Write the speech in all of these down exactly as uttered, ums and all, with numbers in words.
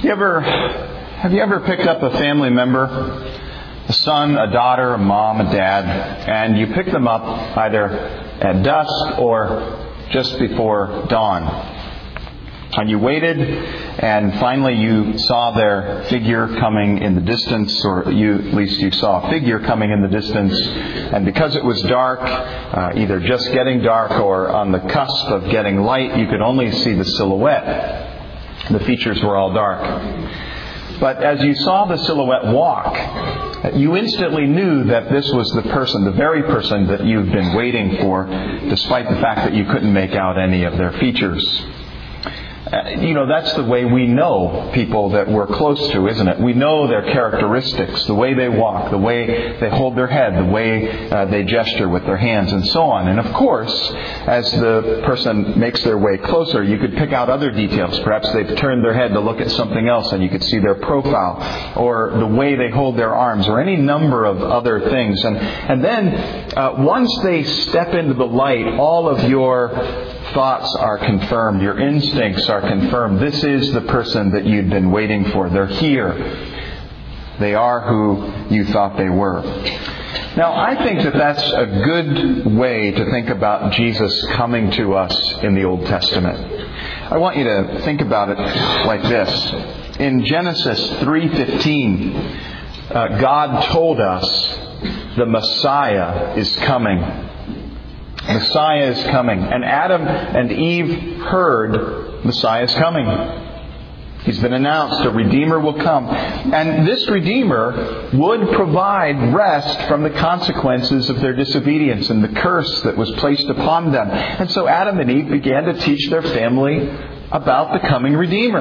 You ever, have you ever picked up a family member, a son, a daughter, a mom, a dad, and you pick them up either at dusk or just before dawn? And you waited, and finally you saw their figure coming in the distance, or you, at least you saw a figure coming in the distance. And because it was dark, uh, either just getting dark or on the cusp of getting light, you could only see the silhouette. The features were all dark. But as you saw the silhouette walk, you instantly knew that this was the person, the very person that you've been waiting for, despite the fact that you couldn't make out any of their features. Uh, you know, that's the way we know people that we're close to, isn't it? We know their characteristics, the way they walk, the way they hold their head, the way uh, they gesture with their hands, and so on. And of course, as the person makes their way closer, you could pick out other details. Perhaps they've turned their head to look at something else, and you could see their profile, or the way they hold their arms, or any number of other things. And, and then, uh, once they step into the light, all of your thoughts are confirmed. Your instincts are confirmed. This is the person that you'd been waiting for. They're here. They are who you thought they were. Now, I think that that's a good way to think about Jesus coming to us in the Old Testament. I want you to think about it like this. In Genesis three fifteen, uh, God told us the Messiah is coming. Messiah is coming. And Adam and Eve heard Messiah is coming. He's been announced. A Redeemer will come. And this Redeemer would provide rest from the consequences of their disobedience and the curse that was placed upon them. And so Adam and Eve began to teach their family about the coming Redeemer.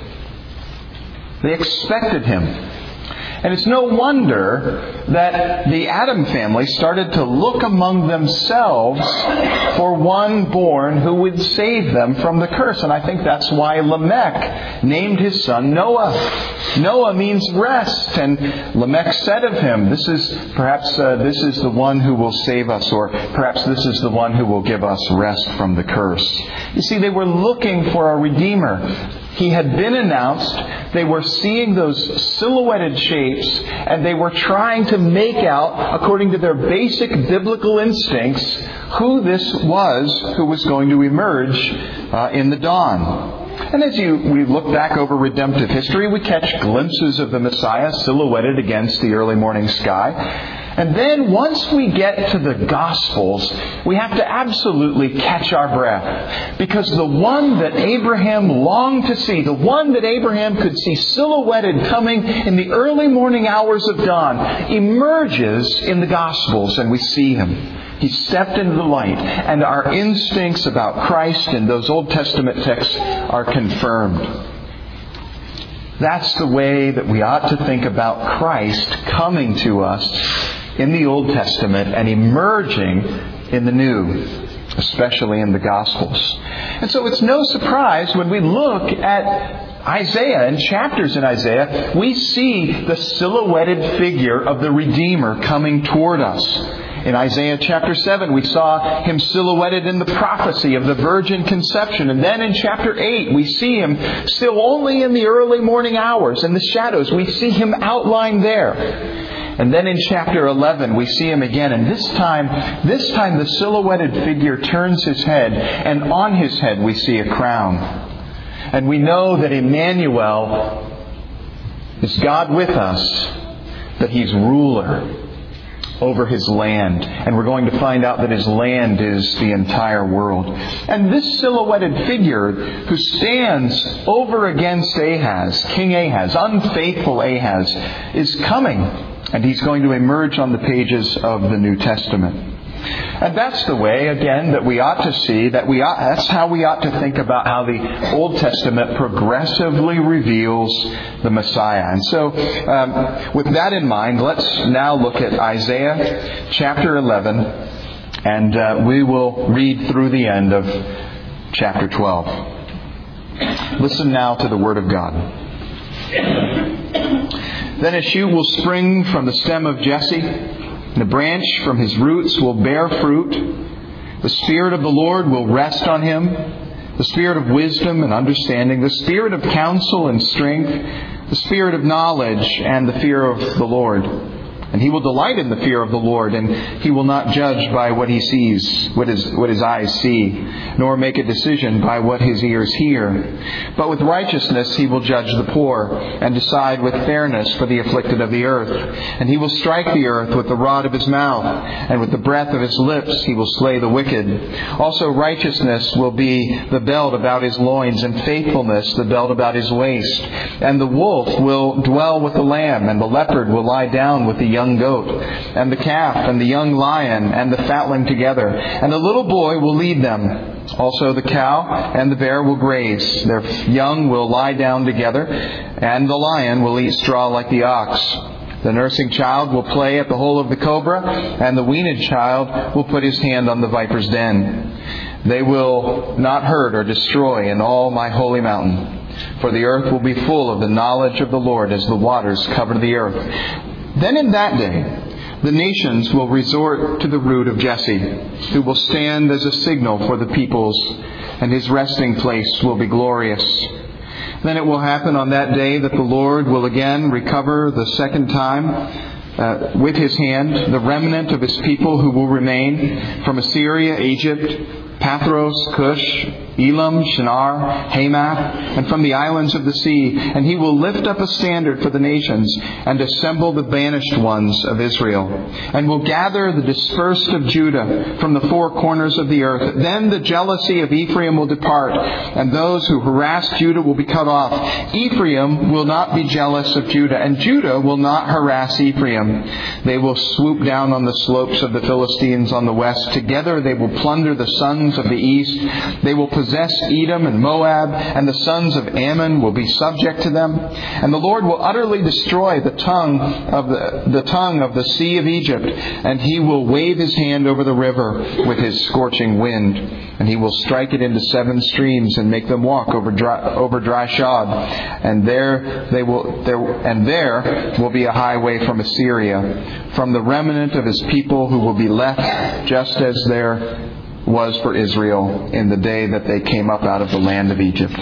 They expected Him. And it's no wonder that the Adam family started to look among themselves for one born who would save them from the curse. And I think that's why Lamech named his son Noah. Noah means rest. And Lamech said of him, this is perhaps uh, this is the one who will save us, or perhaps this is the one who will give us rest from the curse. You see, they were looking for a Redeemer. He had been announced. They were seeing those silhouetted shapes, and they were trying to make out, according to their basic biblical instincts, who this was who was going to emerge uh, in the dawn. And as you we look back over redemptive history, we catch glimpses of the Messiah silhouetted against the early morning sky. And then once we get to the Gospels, we have to absolutely catch our breath. Because the one that Abraham longed to see, the one that Abraham could see silhouetted coming in the early morning hours of dawn, emerges in the Gospels, and we see Him. He stepped into the light, and our instincts about Christ in those Old Testament texts are confirmed. That's the way that we ought to think about Christ coming to us in the Old Testament and emerging in the New, especially in the Gospels. And so it's no surprise when we look at Isaiah and chapters in Isaiah, we see the silhouetted figure of the Redeemer coming toward us. In Isaiah chapter seven, we saw Him silhouetted in the prophecy of the virgin conception. And then in chapter eight, we see Him still only in the early morning hours, in the shadows. We see Him outlined there. And then in chapter eleven, we see Him again. And this time, this time the silhouetted figure turns His head, and on His head we see a crown. And we know that Emmanuel is God with us, that He's ruler over His land. And we're going to find out that His land is the entire world. And this silhouetted figure who stands over against Ahaz, King Ahaz, unfaithful Ahaz, is coming. And he's going to emerge on the pages of the New Testament. And that's the way, again, that we ought to see, that we ought, that's how we ought to think about how the Old Testament progressively reveals the Messiah. And so, um, with that in mind, let's now look at Isaiah chapter eleven, and uh, we will read through the end of chapter twelve. Listen now to the Word of God. Then a shoot will spring from the stem of Jesse. The branch from his roots will bear fruit. The Spirit of the Lord will rest on him, the spirit of wisdom and understanding, the spirit of counsel and strength, the spirit of knowledge and the fear of the Lord. And he will delight in the fear of the Lord, and he will not judge by what he sees, what his, what his eyes see, nor make a decision by what his ears hear. But with righteousness he will judge the poor, and decide with fairness for the afflicted of the earth. And he will strike the earth with the rod of his mouth, and with the breath of his lips he will slay the wicked. Also righteousness will be the belt about his loins, and faithfulness the belt about his waist. And the wolf will dwell with the lamb, and the leopard will lie down with the young young goat, and the calf, and the young lion, and the fatling together. And the little boy will lead them. Also the cow and the bear will graze. Their young will lie down together, and the lion will eat straw like the ox. The nursing child will play at the hole of the cobra, and the weaned child will put his hand on the viper's den. They will not hurt or destroy in all my holy mountain, for the earth will be full of the knowledge of the Lord as the waters cover the earth. Then in that day, the nations will resort to the root of Jesse, who will stand as a signal for the peoples, and his resting place will be glorious. Then it will happen on that day that the Lord will again recover the second time uh, with his hand the remnant of his people who will remain from Assyria, Egypt, Pathros, Cush, Elam, Shinar, Hamath, and from the islands of the sea. And he will lift up a standard for the nations and assemble the banished ones of Israel. And will gather the dispersed of Judah from the four corners of the earth. Then the jealousy of Ephraim will depart, and those who harass Judah will be cut off. Ephraim will not be jealous of Judah, and Judah will not harass Ephraim. They will swoop down on the slopes of the Philistines on the west. Together they will plunder the sons of the east. They will possess Edom and Moab, and the sons of Ammon will be subject to them. And the Lord will utterly destroy the tongue of the, the tongue of the sea of Egypt, and he will wave his hand over the river with his scorching wind. And he will strike it into seven streams and make them walk over dry, over dry shod. And there they will there and there will be a highway from Assyria, from the remnant of his people who will be left, just as there was for Israel in the day that they came up out of the land of Egypt.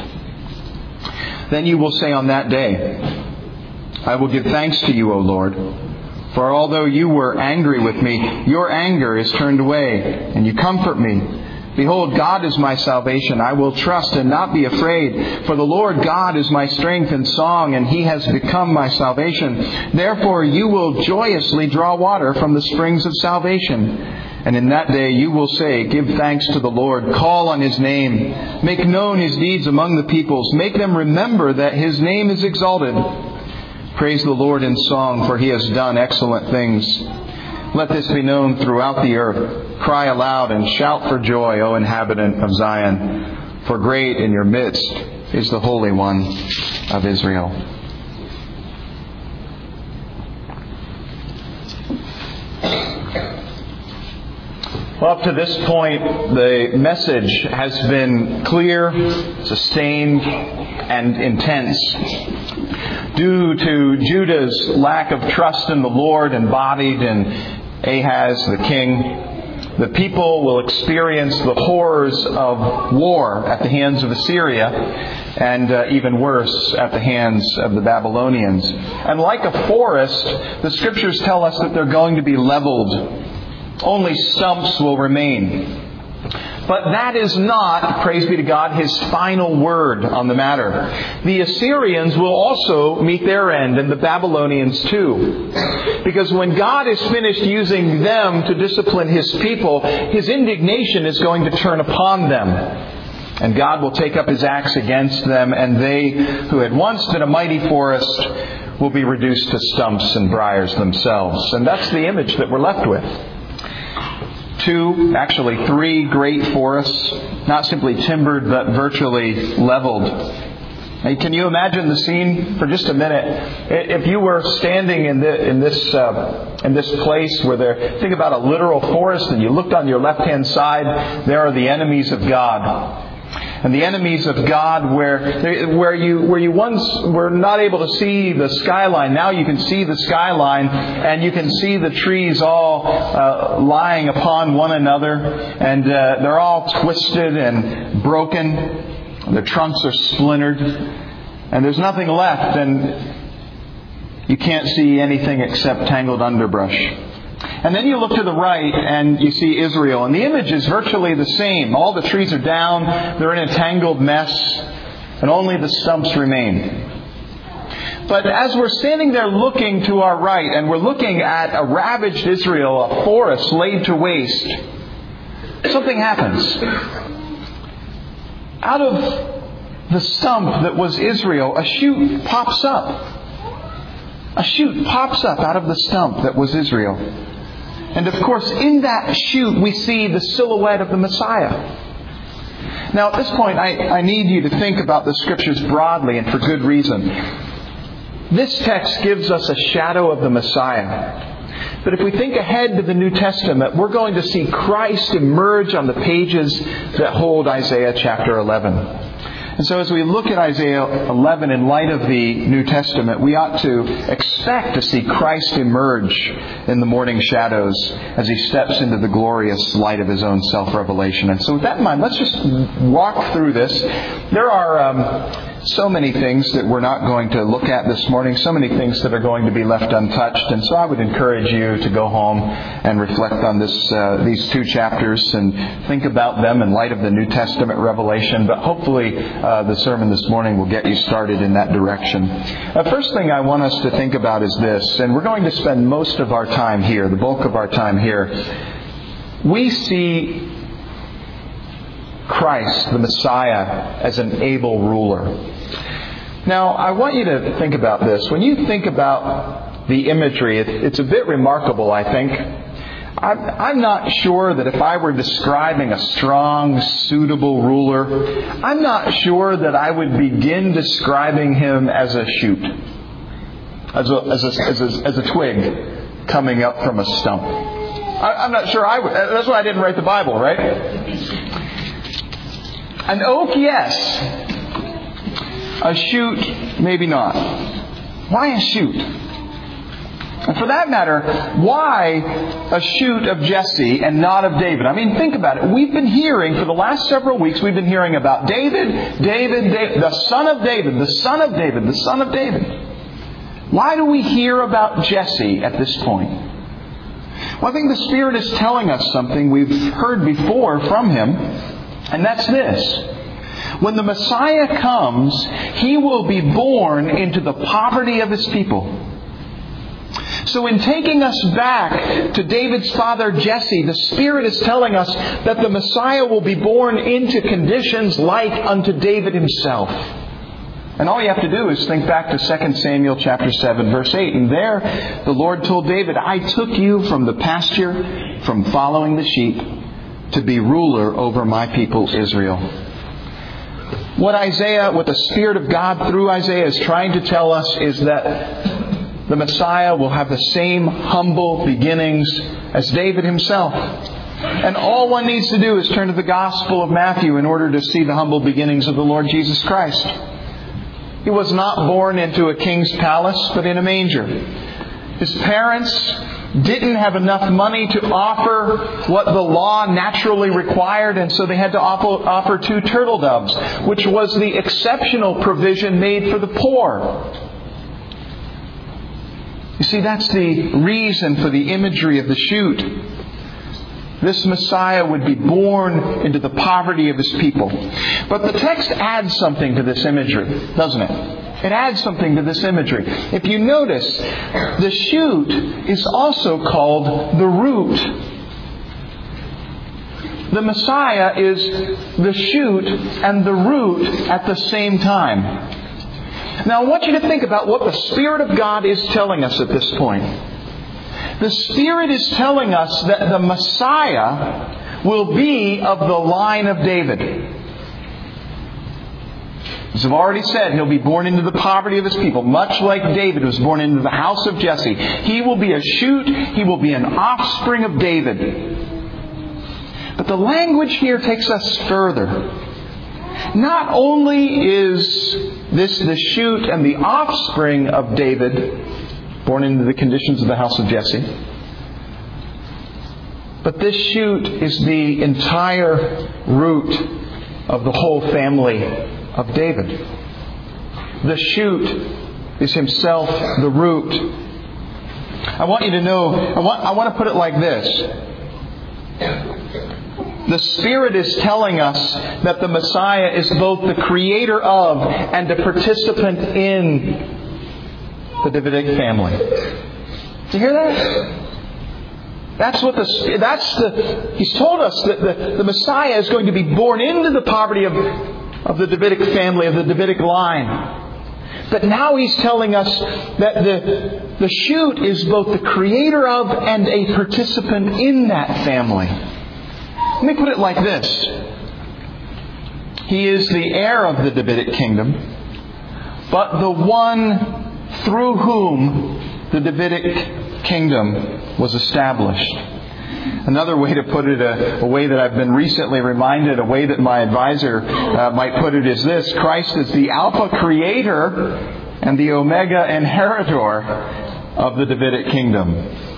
Then you will say on that day, I will give thanks to you, O Lord, for although you were angry with me, your anger is turned away, and you comfort me. Behold, God is my salvation. I will trust and not be afraid. For the Lord God is my strength and song, and he has become my salvation. Therefore you will joyously draw water from the springs of salvation. And in that day you will say, give thanks to the Lord. Call on his name. Make known his deeds among the peoples. Make them remember that his name is exalted. Praise the Lord in song, for he has done excellent things. Let this be known throughout the earth. Cry aloud and shout for joy, O inhabitant of Zion. For great in your midst is the Holy One of Israel. Well, up to this point, the message has been clear, sustained, and intense. Due to Judah's lack of trust in the Lord embodied in Ahaz the king, the people will experience the horrors of war at the hands of Assyria, and uh, even worse, at the hands of the Babylonians. And like a forest, the Scriptures tell us that they're going to be leveled. Only stumps will remain. But that is not, praise be to God, his final word on the matter. The Assyrians will also meet their end, and the Babylonians too. Because when God is finished using them to discipline his people, his indignation is going to turn upon them. And God will take up his axe against them, and they who had once been a mighty forest will be reduced to stumps and briars themselves. And that's the image that we're left with. Two, actually three great forests, not simply timbered but virtually leveled. Hey, can you imagine the scene for just a minute? If you were standing in, the, in this uh, in this place where there, think about a literal forest, and you looked on your left-hand side, there are the enemies of God. And the enemies of God, where where you where you once were not able to see the skyline, now you can see the skyline, and you can see the trees all uh, lying upon one another, and uh, they're all twisted and broken. Their trunks are splintered, and there's nothing left, and you can't see anything except tangled underbrush. And then you look to the right and you see Israel. And the image is virtually the same. All the trees are down. They're in a tangled mess. And only the stumps remain. But as we're standing there looking to our right, and we're looking at a ravaged Israel, a forest laid to waste, something happens. Out of the stump that was Israel, a shoot pops up. A shoot pops up out of the stump that was Israel. And of course, in that shoot, we see the silhouette of the Messiah. Now, at this point, I, I need you to think about the Scriptures broadly, and for good reason. This text gives us a shadow of the Messiah. But if we think ahead to the New Testament, we're going to see Christ emerge on the pages that hold Isaiah chapter eleven. And so as we look at Isaiah eleven in light of the New Testament, we ought to expect to see Christ emerge in the morning shadows as He steps into the glorious light of His own self-revelation. And so with that in mind, let's just walk through this. There are um, so many things that we're not going to look at this morning, so many things that are going to be left untouched. And so I would encourage you to go home and reflect on this, uh, these two chapters and think about them in light of the New Testament revelation. But hopefully uh, the sermon this morning will get you started in that direction. The uh, first thing I want us to think about is this, and we're going to spend most of our time here, the bulk of our time here. We see Christ, the Messiah, as an able ruler. Now, I want you to think about this. When you think about the imagery, it's a bit remarkable, I think. I'm not sure that if I were describing a strong, suitable ruler, I'm not sure that I would begin describing him as a shoot, as a, as a, as a, as a twig coming up from a stump. I, I'm not sure I would. That's why I didn't write the Bible, right? An oak, yes. A shoot, maybe not. Why a shoot? And for that matter, why a shoot of Jesse and not of David? I mean, think about it. We've been hearing, for the last several weeks, we've been hearing about David, David, David, the son of David, the son of David, the son of David. Why do we hear about Jesse at this point? Well, I think the Spirit is telling us something we've heard before from Him, and that's this. When the Messiah comes, He will be born into the poverty of His people. So in taking us back to David's father Jesse, the Spirit is telling us that the Messiah will be born into conditions like unto David himself. And all you have to do is think back to Second Samuel chapter seven, verse eight. And there the Lord told David, I took you from the pasture, from following the sheep, to be ruler over my people Israel. What Isaiah, what the Spirit of God through Isaiah is trying to tell us is that the Messiah will have the same humble beginnings as David himself. And all one needs to do is turn to the Gospel of Matthew in order to see the humble beginnings of the Lord Jesus Christ. He was not born into a king's palace, but in a manger. His parents didn't have enough money to offer what the law naturally required, and so they had to offer, offer two turtle doves, which was the exceptional provision made for the poor. You see, that's the reason for the imagery of the shoot. This Messiah would be born into the poverty of His people. But the text adds something to this imagery, doesn't it? It adds something to this imagery. If you notice, the shoot is also called the root. The Messiah is the shoot and the root at the same time. Now, I want you to think about what the Spirit of God is telling us at this point. The Spirit is telling us that the Messiah will be of the line of David. As I've already said, He'll be born into the poverty of His people, much like David was born into the house of Jesse. He will be a shoot. He will be an offspring of David. But the language here takes us further. Not only is this the shoot and the offspring of David, born into the conditions of the house of Jesse, but this shoot is the entire root of the whole family of David. The shoot is himself the root. I want you to know, I want, I want to put it like this. The Spirit is telling us that the Messiah is both the creator of and a participant in the Davidic family. Do you hear that? That's what the, that's the, He's told us that the, the Messiah is going to be born into the poverty of, of the Davidic family, of the Davidic line. But now He's telling us that the, the shoot is both the creator of and a participant in that family. Let me put it like this. He is the heir of the Davidic kingdom, but the one through whom the Davidic kingdom was established. Another way to put it, a, a way that I've been recently reminded, a way that my advisor uh, might put it is this: Christ is the Alpha creator and the Omega inheritor of the Davidic kingdom.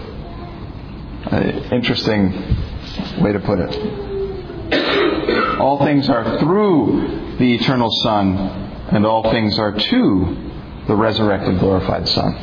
Uh, interesting way to put it. All things are through the eternal Son, and all things are to the resurrected, glorified Son.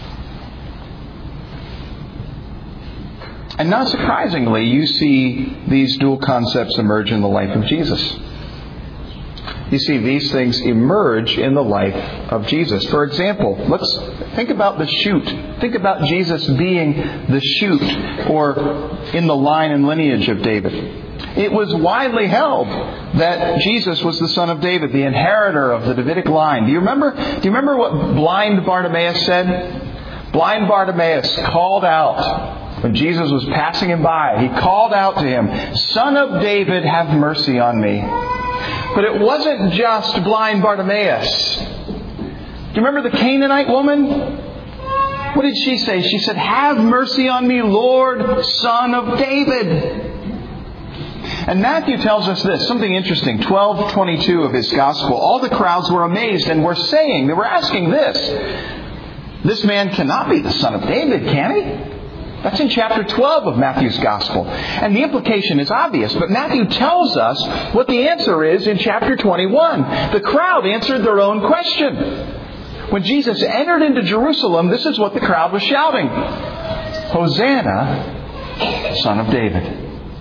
And not surprisingly, you see these dual concepts emerge in the life of Jesus. You see these things emerge in the life of Jesus. For example, let's think about the shoot. Think about Jesus being the shoot, or in the line and lineage of David. It was widely held that Jesus was the son of David, the inheritor of the Davidic line. Do you remember? Do you remember what blind Bartimaeus said? Blind Bartimaeus called out when Jesus was passing him by. He called out to him, "Son of David, have mercy on me." But it wasn't just blind Bartimaeus. Do you remember the Canaanite woman? What did she say? She said, "Have mercy on me, Lord, Son of David." And Matthew tells us this, something interesting, twelve twenty-two of his Gospel. All the crowds were amazed and were saying, they were asking this: "This man cannot be the son of David, can he?" That's in chapter twelve of Matthew's Gospel. And the implication is obvious, but Matthew tells us what the answer is in chapter twenty-one. The crowd answered their own question. When Jesus entered into Jerusalem, this is what the crowd was shouting: "Hosanna, Son of David."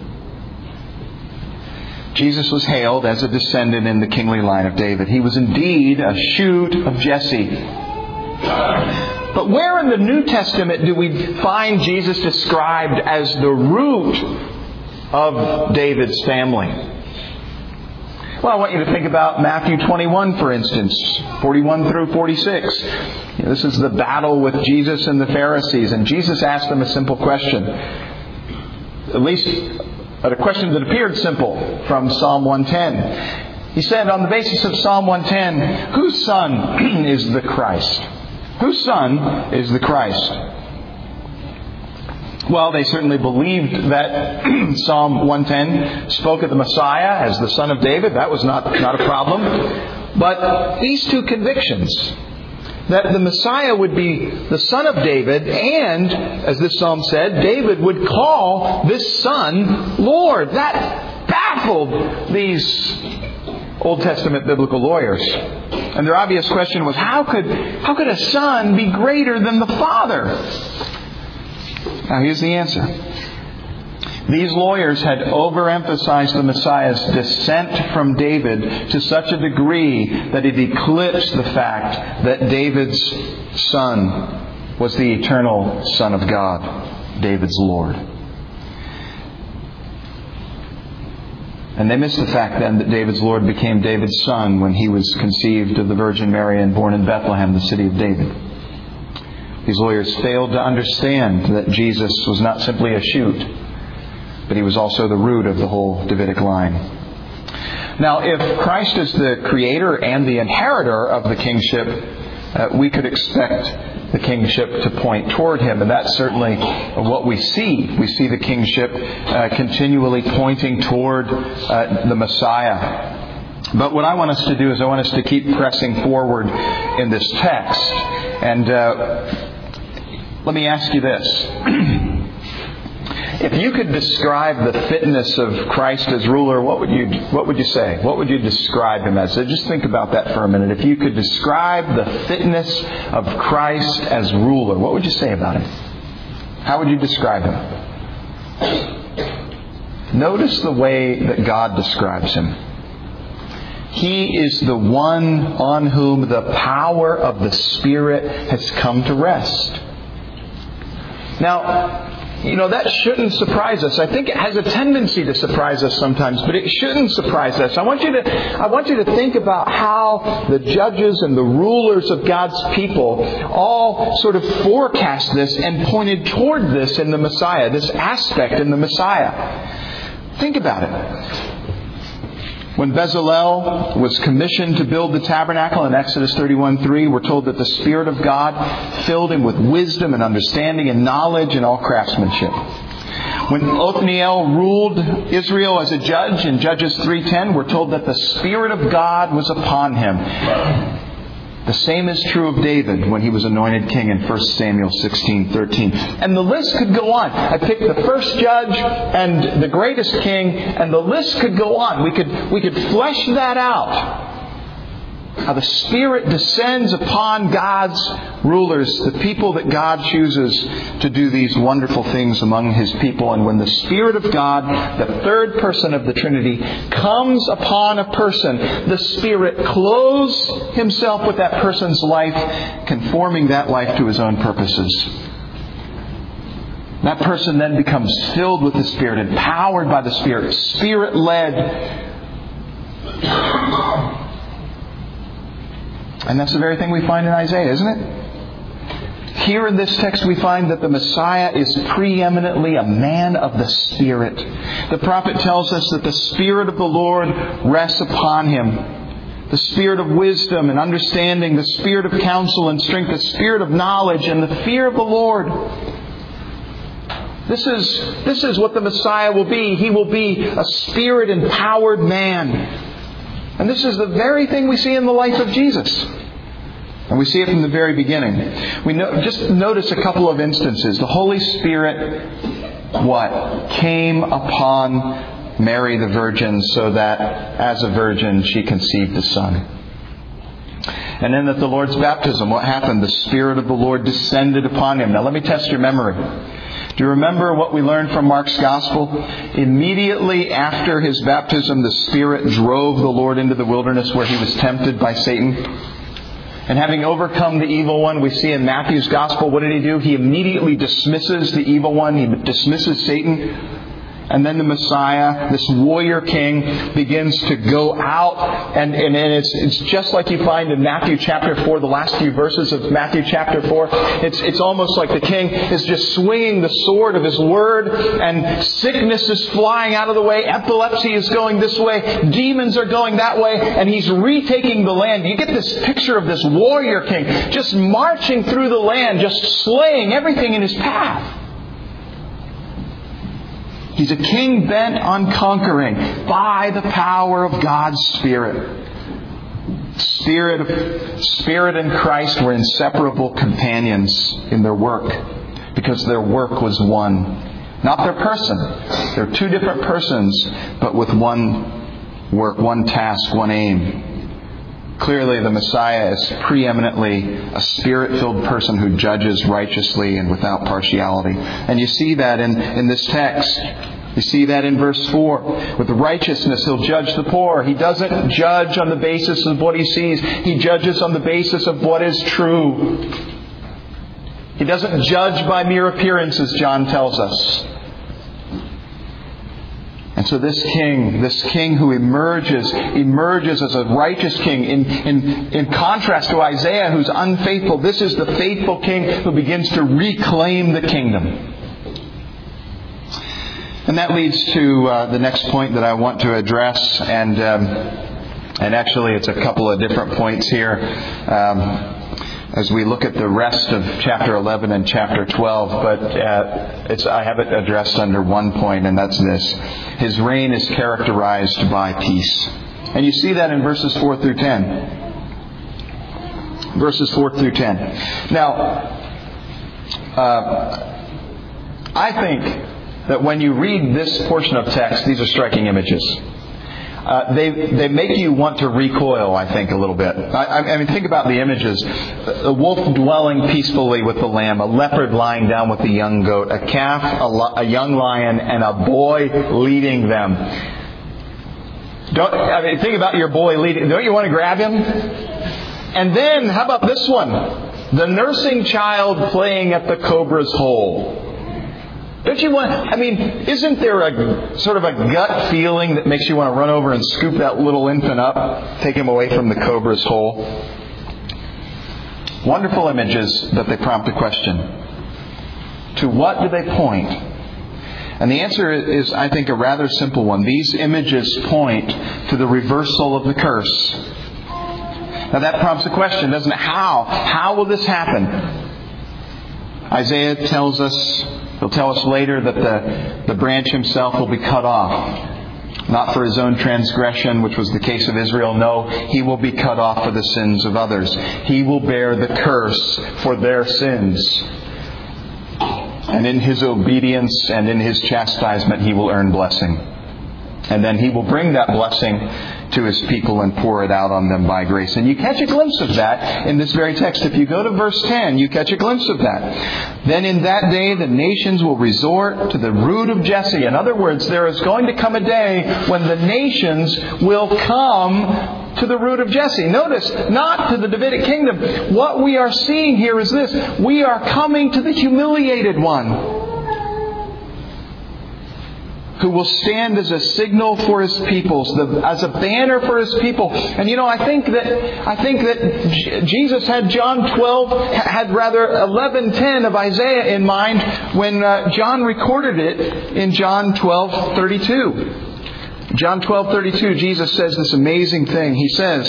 Jesus was hailed as a descendant in the kingly line of David. He was indeed a shoot of Jesse. But where in the New Testament do we find Jesus described as the root of David's family? Well, I want you to think about Matthew twenty-one, for instance, forty-one through forty-six. This is the battle with Jesus and the Pharisees, and Jesus asked them a simple question. At least a question that appeared simple from Psalm one ten. He said, on the basis of Psalm one ten, whose son is the Christ? Whose son is the Christ? Well, they certainly believed that Psalm one ten spoke of the Messiah as the son of David. That was not, not a problem. But these two convictions, that the Messiah would be the son of David, and, as this psalm said, David would call this son Lord. That baffled these Old Testament biblical lawyers. And their obvious question was, how could, how could a son be greater than the father? Now here's the answer. These lawyers had overemphasized the Messiah's descent from David to such a degree that it eclipsed the fact that David's son was the eternal Son of God, David's Lord. And they missed the fact then that David's Lord became David's son when he was conceived of the Virgin Mary and born in Bethlehem, the city of David. These lawyers failed to understand that Jesus was not simply a shoot, but he was also the root of the whole Davidic line. Now, if Christ is the creator and the inheritor of the kingship, uh, we could expect the kingship to point toward him. And that's certainly what we see. We see the kingship uh, continually pointing toward uh, the Messiah. But what I want us to do is I want us to keep pressing forward in this text. And uh, let me ask you this. If you could describe the fitness of Christ as ruler, what would you what would you say? What would you describe Him as? So just think about that for a minute. If you could describe the fitness of Christ as ruler, what would you say about Him? How would you describe Him? Notice the way that God describes Him. He is the one on whom the power of the Spirit has come to rest. Now, you know, that shouldn't surprise us. I think it has a tendency to surprise us sometimes, but it shouldn't surprise us. I want you to, I want you to think about how the judges and the rulers of God's people all sort of forecast this and pointed toward this in the Messiah, this aspect in the Messiah. Think about it. When Bezalel was commissioned to build the tabernacle in Exodus thirty-one three, we're told that the Spirit of God filled him with wisdom and understanding and knowledge and all craftsmanship. When Othniel ruled Israel as a judge in Judges three ten, we're told that the Spirit of God was upon him. The same is true of David when he was anointed king in First Samuel sixteen thirteen. And the list could go on. I picked the first judge and the greatest king, and the list could go on. We could we could flesh that out. How the Spirit descends upon God's rulers, the people that God chooses to do these wonderful things among His people. And when the Spirit of God, the third person of the Trinity, comes upon a person, the Spirit clothes Himself with that person's life, conforming that life to His own purposes. That person then becomes filled with the Spirit, empowered by the Spirit, Spirit-led. And that's the very thing we find in Isaiah, isn't it? Here in this text we find that the Messiah is preeminently a man of the Spirit. The prophet tells us that the Spirit of the Lord rests upon Him. The Spirit of wisdom and understanding, the Spirit of counsel and strength, the Spirit of knowledge and the fear of the Lord. This is, this is what the Messiah will be. He will be a Spirit-empowered man. And this is the very thing we see in the life of Jesus. And we see it from the very beginning. We know, just notice a couple of instances. The Holy Spirit, what? Came upon Mary the Virgin so that as a virgin she conceived a son. And then at the Lord's baptism, what happened? The Spirit of the Lord descended upon Him. Now let me test your memory. Do you remember what we learned from Mark's Gospel? Immediately after His baptism, the Spirit drove the Lord into the wilderness where He was tempted by Satan. And having overcome the evil one, we see in Matthew's Gospel, what did He do? He immediately dismisses the evil one. He dismisses Satan. And then the Messiah, this warrior king, begins to go out. And, and, and it's, it's just like you find in Matthew chapter four, the last few verses of Matthew chapter four. It's, it's almost like the king is just swinging the sword of His word. And sickness is flying out of the way. Epilepsy is going this way. Demons are going that way. And He's retaking the land. You get this picture of this warrior king just marching through the land, just slaying everything in his path. He's a king bent on conquering by the power of God's Spirit. Spirit, of, Spirit and Christ were inseparable companions in their work because their work was one. Not their person. They're two different persons, but with one work, one task, one aim. Clearly, the Messiah is preeminently a Spirit-filled person who judges righteously and without partiality. And you see that in, in this text. You see that in verse four. With righteousness, He'll judge the poor. He doesn't judge on the basis of what He sees. He judges on the basis of what is true. He doesn't judge by mere appearances, John tells us. And so this king, this king who emerges, emerges as a righteous king in, in, in contrast to Isaiah who's unfaithful. This is the faithful king who begins to reclaim the kingdom. And that leads to uh, the next point that I want to address. And, um, and actually it's a couple of different points here. Um, as we look at the rest of chapter eleven and chapter twelve, but uh, it's, I have it addressed under one point, and that's this. His reign is characterized by peace. And you see that in verses four through ten. Verses four through ten. Now, uh, I think that when you read this portion of text, these are striking images. Uh, they they make you want to recoil, I think, a little bit. I, I mean, think about the images. A wolf dwelling peacefully with the lamb, a leopard lying down with the young goat, a calf, a, a young lion, and a boy leading them. Don't I mean, think about your boy leading. Don't you want to grab him? And then, how about this one? The nursing child playing at the cobra's hole. Don't you want, I mean, isn't there a sort of a gut feeling that makes you want to run over and scoop that little infant up, take him away from the cobra's hole? Wonderful images that they prompt a question. To what do they point? And the answer is, I think, a rather simple one. These images point to the reversal of the curse. Now that prompts a question, doesn't it? How? How will this happen? Isaiah tells us, he'll tell us later that the, the branch himself will be cut off. Not for his own transgression, which was the case of Israel. No, he will be cut off for the sins of others. He will bear the curse for their sins. And in his obedience and in his chastisement, he will earn blessing. And then he will bring that blessing to his people and pour it out on them by grace. And you catch a glimpse of that in this very text. If you go to verse ten, you catch a glimpse of that. Then in that day the nations will resort to the root of Jesse. In other words, there is going to come a day when the nations will come to the root of Jesse. Notice, not to the Davidic kingdom. What we are seeing here is this. We are coming to the humiliated one, who will stand as a signal for his peoples, the, as a banner for his people. And you know, I think that I think that J- Jesus had John twelve, had rather eleven ten of Isaiah in mind when uh, John recorded it in John twelve thirty-two. John twelve thirty-two, Jesus says this amazing thing. He says,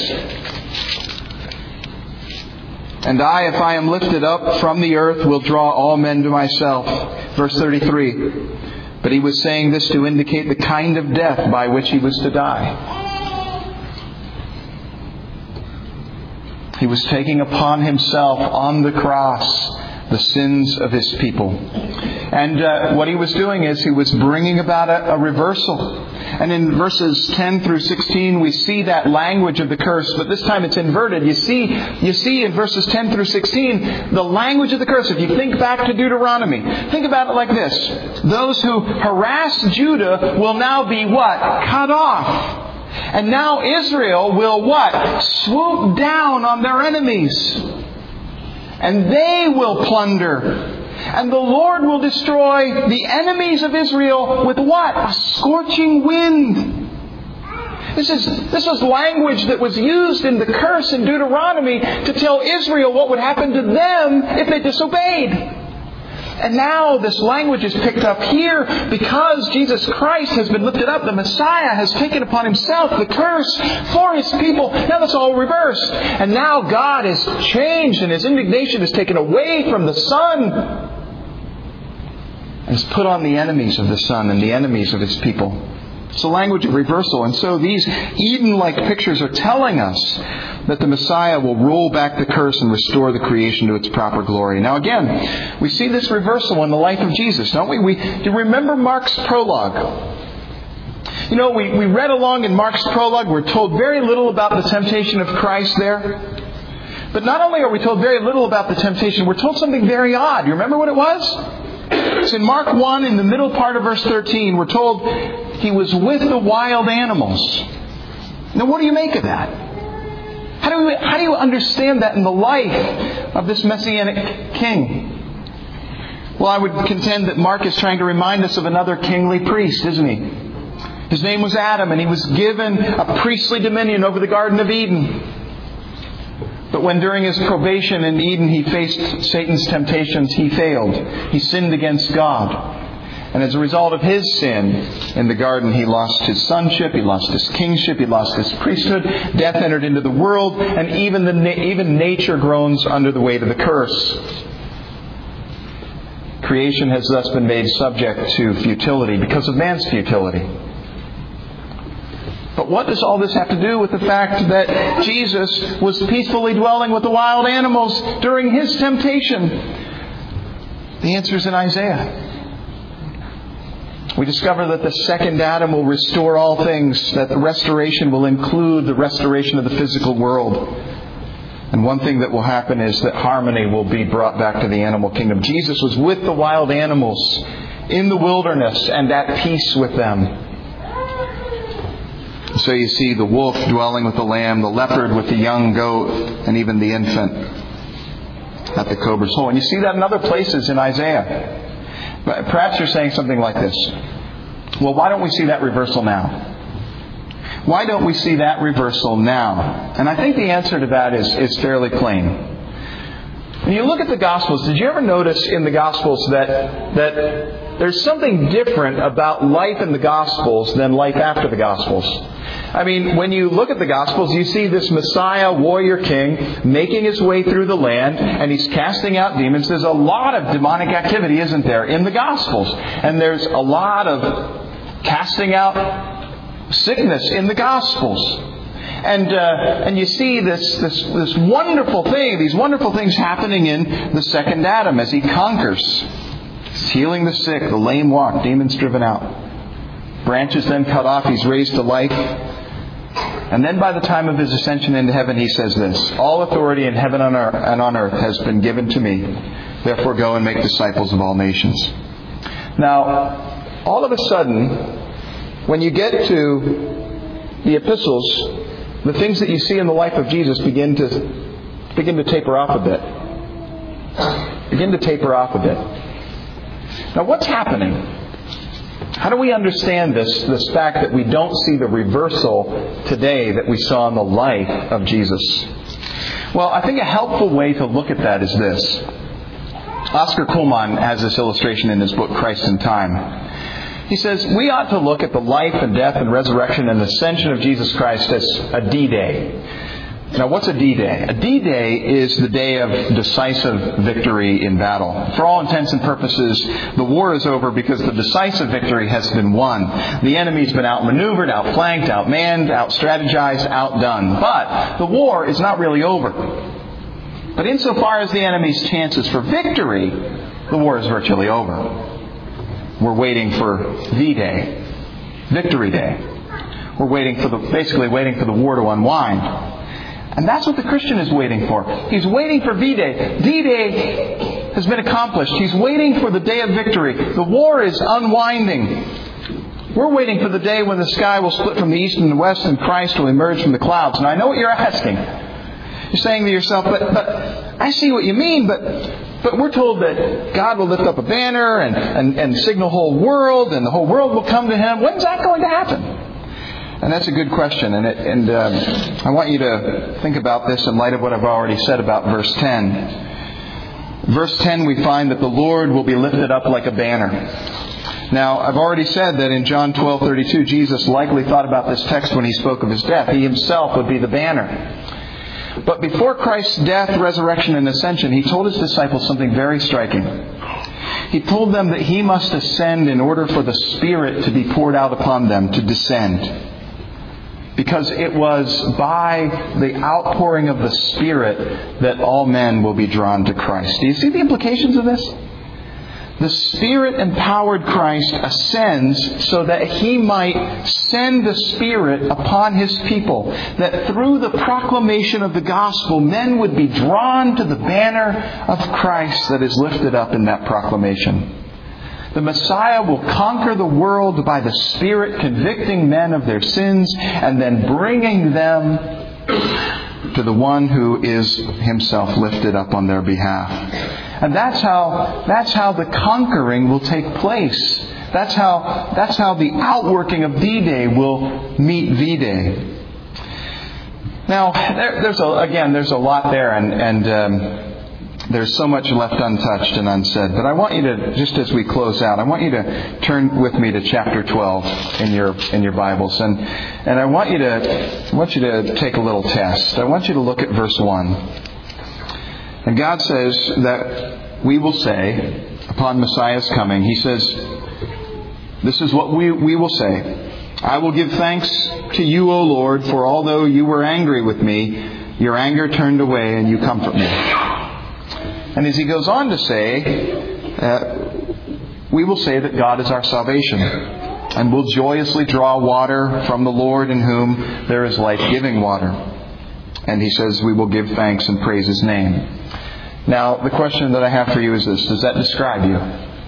"And I, if I am lifted up from the earth, will draw all men to myself." Verse thirty-three. But he was saying this to indicate the kind of death by which he was to die. He was taking upon himself on the cross the sins of his people. And uh, what he was doing is he was bringing about a, a reversal. And in verses ten through sixteen, we see that language of the curse, but this time it's inverted. You see, you see in verses ten through sixteen, the language of the curse. If you think back to Deuteronomy, think about it like this. Those who harassed Judah will now be what? Cut off. And now Israel will what? Swoop down on their enemies. And they will plunder. And the Lord will destroy the enemies of Israel with what? A scorching wind. This is, this was language that was used in the curse in Deuteronomy to tell Israel what would happen to them if they disobeyed. And now this language is picked up here because Jesus Christ has been lifted up. The Messiah has taken upon himself the curse for his people. Now that's all reversed. And now God has changed and his indignation is taken away from the Son and is put on the enemies of the Son and the enemies of his people. It's a language of reversal. And so these Eden-like pictures are telling us that the Messiah will roll back the curse and restore the creation to its proper glory. Now again, we see this reversal in the life of Jesus, don't we? we do you remember Mark's prologue? You know, we, we read along in Mark's prologue. We're told very little about the temptation of Christ there. But not only are we told very little about the temptation, we're told something very odd. You remember what it was? It's in Mark one, in the middle part of verse thirteen. We're told he was with the wild animals. Now, what do you make of that? How do we, how do you understand that in the life of this Messianic king? Well, I would contend that Mark is trying to remind us of another kingly priest, isn't he? His name was Adam, and he was given a priestly dominion over the Garden of Eden. But when during his probation in Eden he faced Satan's temptations, he failed. He sinned against God. And as a result of his sin in the garden, he lost his sonship, he lost his kingship, he lost his priesthood. Death entered into the world, and even the even nature groans under the weight of the curse. Creation has thus been made subject to futility because of man's futility. But But what does all this have to do with the fact that Jesus was peacefully dwelling with the wild animals during His temptation? The answer is in Isaiah. We discover that the second Adam will restore all things, that the restoration will include the restoration of the physical world. And one thing that will happen is that harmony will be brought back to the animal kingdom. Jesus was with the wild animals in the wilderness and at peace with them. So you see the wolf dwelling with the lamb, the leopard with the young goat, and even the infant at the cobra's hole. And you see that in other places in Isaiah. But perhaps you're saying something like this. Well, why don't we see that reversal now? Why don't we see that reversal now? And I think the answer to that is, is fairly plain. When you look at the Gospels, did you ever notice in the Gospels that, that there's something different about life in the Gospels than life after the Gospels? I mean, when you look at the Gospels, you see this Messiah, warrior king, making his way through the land, and he's casting out demons. There's a lot of demonic activity, isn't there, in the Gospels? And there's a lot of casting out sickness in the Gospels. And uh, and you see this, this this wonderful thing, these wonderful things happening in the second Adam as he conquers. He's healing the sick, the lame walk, demons driven out. Branches then cut off, he's raised to life. And then by the time of his ascension into heaven, he says this: all authority in heaven and on earth has been given to me. Therefore go and make disciples of all nations. Now, all of a sudden, when you get to the epistles, the things that you see in the life of Jesus begin to begin to taper off a bit. Begin to taper off a bit. Now, what's happening? How do we understand this, this fact that we don't see the reversal today that we saw in the life of Jesus? Well, I think a helpful way to look at that is this. Oscar Kuhlman has this illustration in his book, Christ in Time. He says, we ought to look at the life and death and resurrection and ascension of Jesus Christ as a D-Day. Now, what's a D-Day? A D-Day is the day of decisive victory in battle. For all intents and purposes, the war is over because the decisive victory has been won. The enemy's been outmaneuvered, outflanked, outmanned, outstrategized, outdone. But the war is not really over. But insofar as the enemy's chances for victory, the war is virtually over. We're waiting for V-Day, Victory Day. We're waiting for the, basically waiting for the war to unwind. And that's what the Christian is waiting for. He's waiting for V-Day. D-Day has been accomplished. He's waiting for the day of victory. The war is unwinding. We're waiting for the day when the sky will split from the east and the west and Christ will emerge from the clouds. And I know what you're asking. You're saying to yourself, but, but I see what you mean, but... But we're told that God will lift up a banner and, and, and signal the whole world, and the whole world will come to Him. When's that going to happen? And that's a good question. And, it, and um, I want you to think about this in light of what I've already said about verse ten. Verse ten, we find that the Lord will be lifted up like a banner. Now, I've already said that in John twelve thirty-two, Jesus likely thought about this text when He spoke of His death. He Himself would be the banner. But before Christ's death, resurrection, and ascension, He told His disciples something very striking. He told them that He must ascend in order for the Spirit to be poured out upon them, to descend. Because it was by the outpouring of the Spirit that all men will be drawn to Christ. Do you see the implications of this? The Spirit-empowered Christ ascends so that He might send the Spirit upon His people. That through the proclamation of the gospel, men would be drawn to the banner of Christ that is lifted up in that proclamation. The Messiah will conquer the world by the Spirit convicting men of their sins and then bringing them to the one who is Himself lifted up on their behalf. And that's how that's how the conquering will take place. That's how that's how the outworking of D-Day will meet V-Day. Now, there, there's a, again, there's a lot there, and and um, there's so much left untouched and unsaid. But I want you to, just as we close out, I want you to turn with me to chapter twelve in your in your Bibles, and and I want you to I want you to take a little test. I want you to look at verse one. And God says that we will say, upon Messiah's coming, He says, this is what we, we will say. I will give thanks to you, O Lord, for although you were angry with me, your anger turned away and you comfort me. And as he goes on to say, uh, we will say that God is our salvation, and will joyously draw water from the Lord, in whom there is life-giving water. And he says we will give thanks and praise his name. Now, the question that I have for you is this: does that describe you?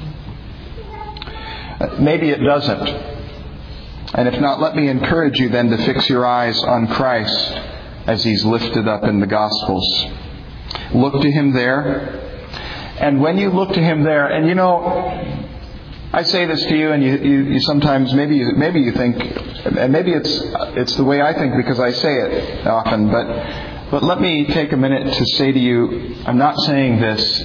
Uh, maybe it doesn't. And if not, let me encourage you then to fix your eyes on Christ as he's lifted up in the Gospels. Look to him there. And when you look to him there, and you know, I say this to you, and you, you, you sometimes maybe you, maybe you think, and maybe it's it's the way I think because I say it often. But but let me take a minute to say to you, I'm not saying this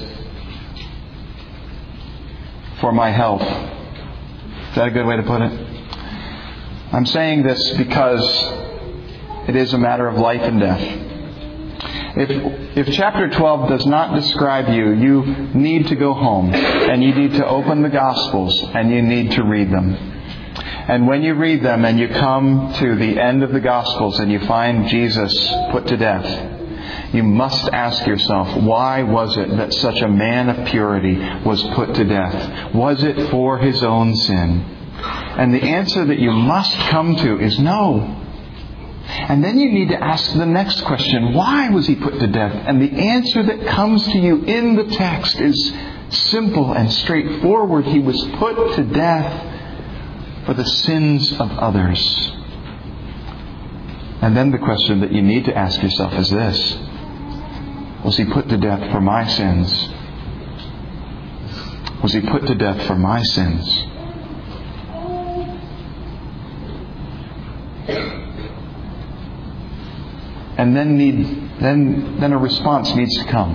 for my health. Is that a good way to put it? I'm saying this because it is a matter of life and death. If if chapter twelve does not describe you, you need to go home and you need to open the Gospels and you need to read them. And when you read them and you come to the end of the Gospels and you find Jesus put to death, you must ask yourself, why was it that such a man of purity was put to death? Was it for his own sin? And the answer that you must come to is no. And then you need to ask the next question, why was he put to death? And the answer that comes to you in the text is simple and straightforward. He was put to death for the sins of others. And then the question that you need to ask yourself is this: was he put to death for my sins? Was he put to death for my sins? And then need then then a response needs to come.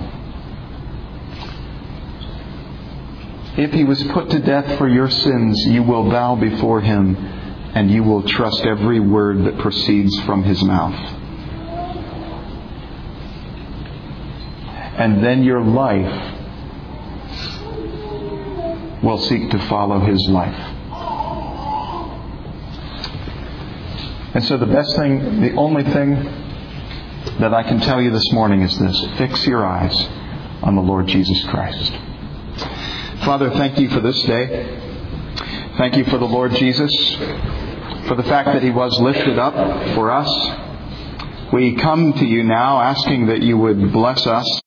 If he was put to death for your sins, you will bow before him and you will trust every word that proceeds from his mouth. And then your life will seek to follow his life. And so the best thing, the only thing that I can tell you this morning is this: fix your eyes on the Lord Jesus Christ. Father, thank you for this day. Thank you for the Lord Jesus, for the fact that he was lifted up for us. We come to you now asking that you would bless us